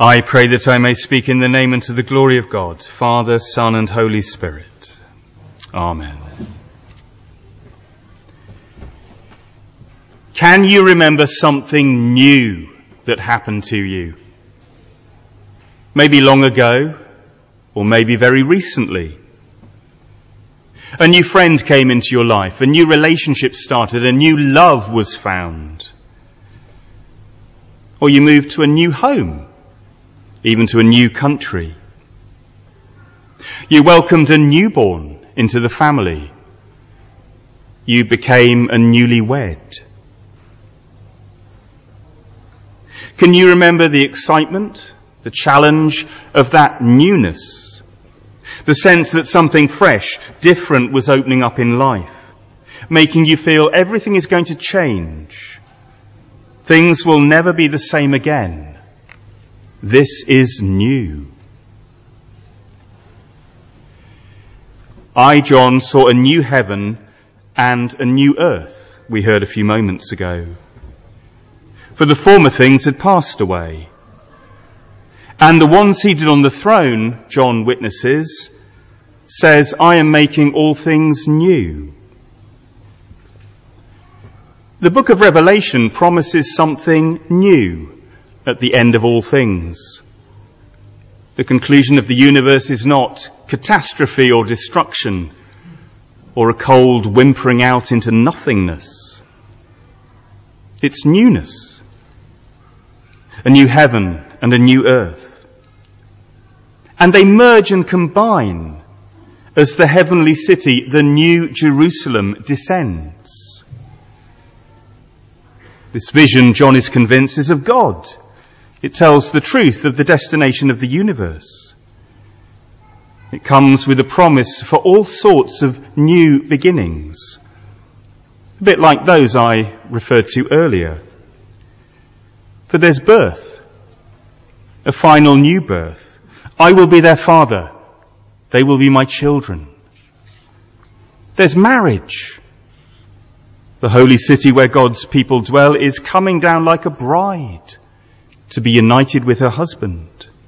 I pray that I may speak in the name and to the glory of God, Father, Son, and Holy Spirit. Amen. Can you remember something new that happened to you? Maybe long ago, or maybe very recently. A new friend came into your life, a new relationship started, a new love was found. Or you moved to a new home, even to a new country. You welcomed a newborn into the family. You became a newlywed. Can you remember the excitement, the challenge of that newness? The sense that something fresh, different was opening up in life, making you feel everything is going to change. Things will never be the same again. This is new. I, John, saw a new heaven and a new earth, we heard a few moments ago. For the former things had passed away. And the one seated on the throne, John witnesses, says, I am making all things new. The book of Revelation promises something new at the end of all things. The conclusion of the universe is not catastrophe or destruction or a cold whimpering out into nothingness. It's newness. A new heaven and a new earth. And they merge and combine as the heavenly city, the new Jerusalem, descends. This vision, John is convinced, is of God. It tells the truth of the destination of the universe. It comes with a promise for all sorts of new beginnings, a bit like those I referred to earlier. For there's birth, a final new birth. I will be their father. They will be my children. There's marriage. The holy city where God's people dwell is coming down like a bride to be united with her husband.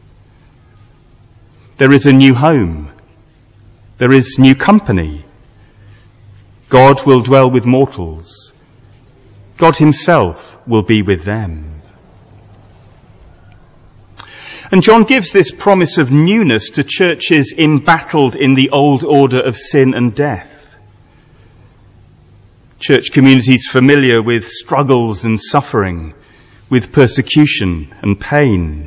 There is a new home. There is new company. God will dwell with mortals. God himself will be with them. And John gives this promise of newness to churches embattled in the old order of sin and death. Church communities familiar with struggles and suffering, with persecution and pain.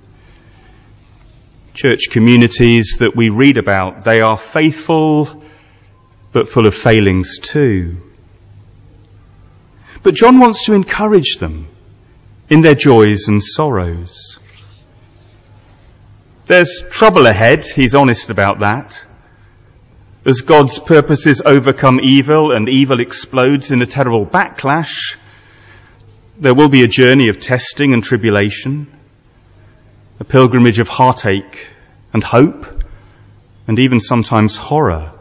Church communities that we read about, they are faithful but full of failings too. But John wants to encourage them in their joys and sorrows. There's trouble ahead, he's honest about that. As God's purposes overcome evil and evil explodes in a terrible backlash, there will be a journey of testing and tribulation, a pilgrimage of heartache and hope, and even sometimes horror.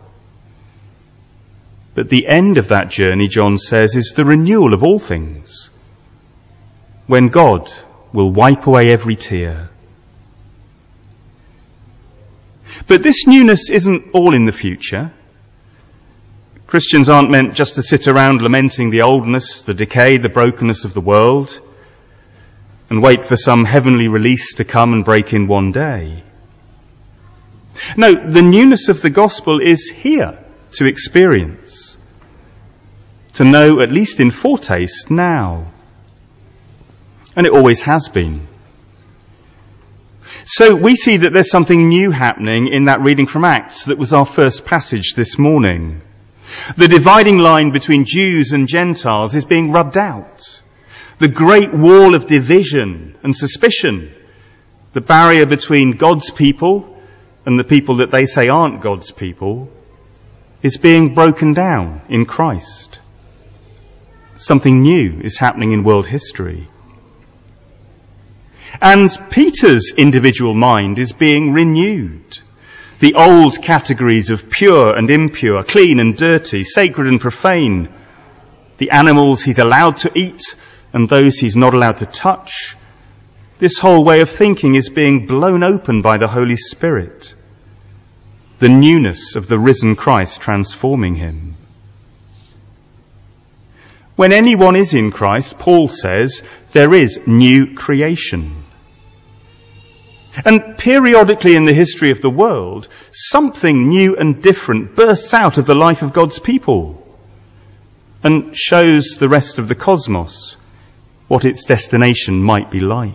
But the end of that journey, John says, is the renewal of all things, when God will wipe away every tear. But this newness isn't all in the future. Christians aren't meant just to sit around lamenting the oldness, the decay, the brokenness of the world, and wait for some heavenly release to come and break in one day. No, the newness of the gospel is here to experience, to know at least in foretaste now. And it always has been. So we see that there's something new happening in that reading from Acts that was our first passage this morning. The dividing line between Jews and Gentiles is being rubbed out. The great wall of division and suspicion, the barrier between God's people and the people that they say aren't God's people, is being broken down in Christ. Something new is happening in world history. And Peter's individual mind is being renewed. The old categories of pure and impure, clean and dirty, sacred and profane, the animals he's allowed to eat and those he's not allowed to touch, This whole way of thinking is being blown open by the Holy Spirit, the newness of the risen Christ transforming him. When anyone is in Christ, Paul says, there is new creation. And periodically in the history of the world, something new and different bursts out of the life of God's people and shows the rest of the cosmos what its destination might be like.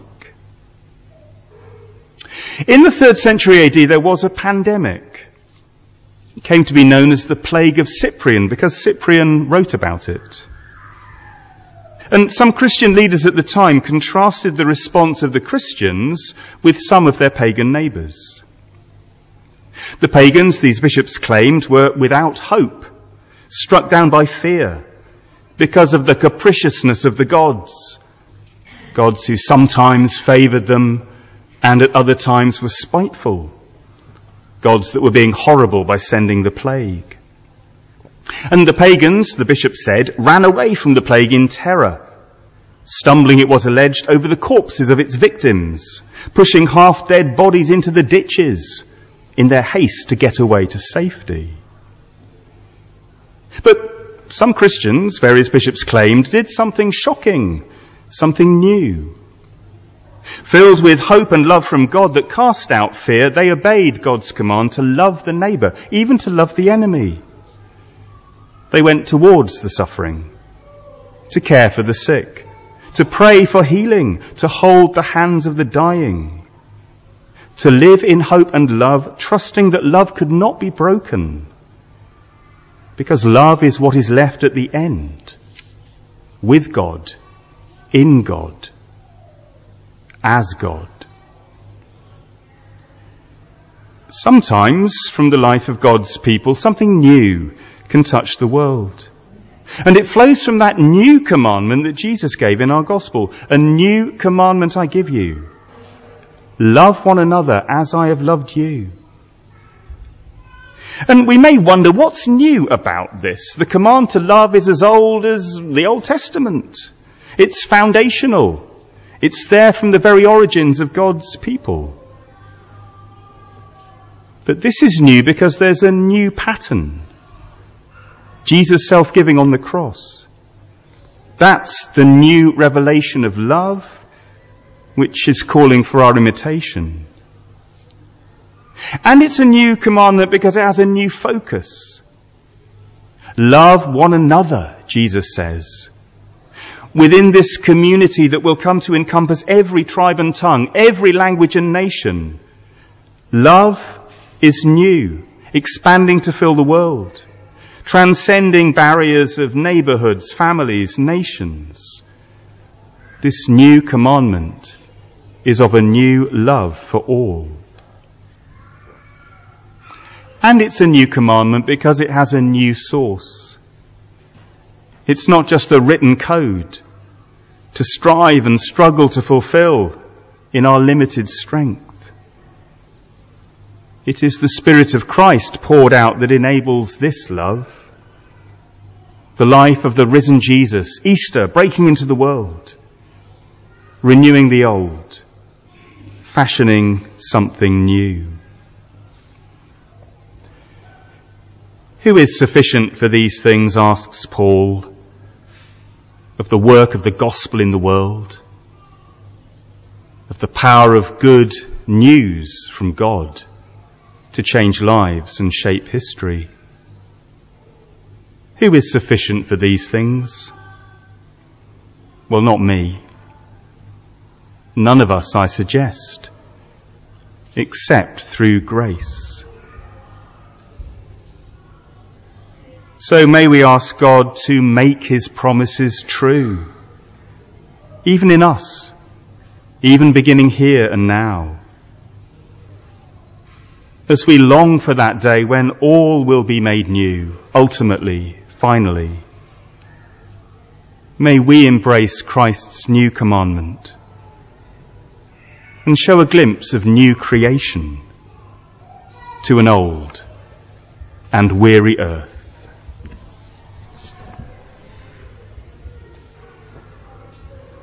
In the 3rd century AD, there was a pandemic. It came to be known as the Plague of Cyprian because Cyprian wrote about it. And some Christian leaders at the time contrasted the response of the Christians with some of their pagan neighbours. The pagans, these bishops claimed, were without hope, struck down by fear because of the capriciousness of the gods who sometimes favoured them and at other times were spiteful, gods that were being horrible by sending the plague. And the pagans, the bishop said, ran away from the plague in terror, stumbling, it was alleged, over the corpses of its victims, pushing half-dead bodies into the ditches in their haste to get away to safety. But some Christians, various bishops claimed, did something shocking, something new. Filled with hope and love from God that cast out fear, they obeyed God's command to love the neighbour, even to love the enemy. They went towards the suffering, to care for the sick, to pray for healing, to hold the hands of the dying, to live in hope and love, trusting that love could not be broken, because love is what is left at the end, with God, in God, as God. Sometimes, from the life of God's people, something new can touch the world. And it flows from that new commandment that Jesus gave in our gospel. A new commandment I give you. Love one another as I have loved you. And we may wonder what's new about this. The command to love is as old as the Old Testament. It's foundational. It's there from the very origins of God's people. But this is new because there's a new pattern. Jesus' self-giving on the cross. That's the new revelation of love, which is calling for our imitation. And it's a new commandment because it has a new focus. Love one another, Jesus says. Within this community that will come to encompass every tribe and tongue, every language and nation, love is new, expanding to fill the world, transcending barriers of neighbourhoods, families, nations. This new commandment is of a new love for all. And it's a new commandment because it has a new source. It's not just a written code to strive and struggle to fulfill in our limited strength. It is the Spirit of Christ poured out that enables this love. The life of the risen Jesus, Easter, breaking into the world, renewing the old, fashioning something new. Who is sufficient for these things, asks Paul, of the work of the gospel in the world, of the power of good news from God to change lives and shape history. Who is sufficient for these things? Well, not me. None of us, I suggest, except through grace. So may we ask God to make his promises true, even in us, even beginning here and now. As we long for that day when all will be made new, ultimately, finally, may we embrace Christ's new commandment and show a glimpse of new creation to an old and weary earth.